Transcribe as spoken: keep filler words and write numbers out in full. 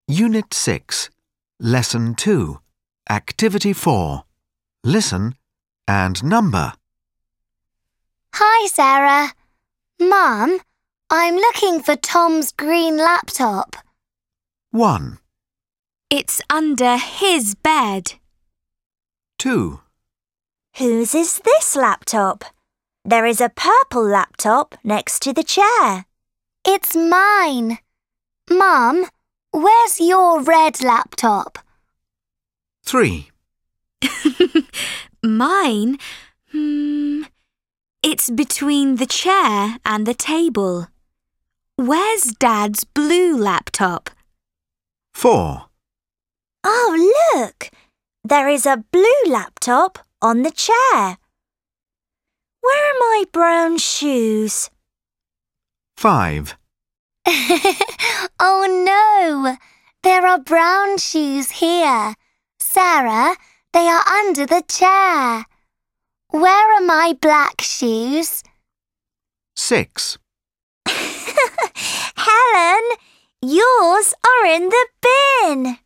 Unit six, Lesson two, Activity four. Listen and number. Hi, Sarah. Mum, I'm looking for Tom's green laptop. one, It's under his bed. two, Whose is this laptop? There is a purple laptop next to the chair. It's mine. Mum, where's your red laptop? three, Mine? Hmm. It's between the chair and the table. Where's Dad's blue laptop? four, Oh, look! There is a blue laptop on the chair. Where are my brown shoes? five, Oh no, there are brown shoes here. Sarah, they are under the chair. Where are my black shoes? six, Helen, yours are in the bin.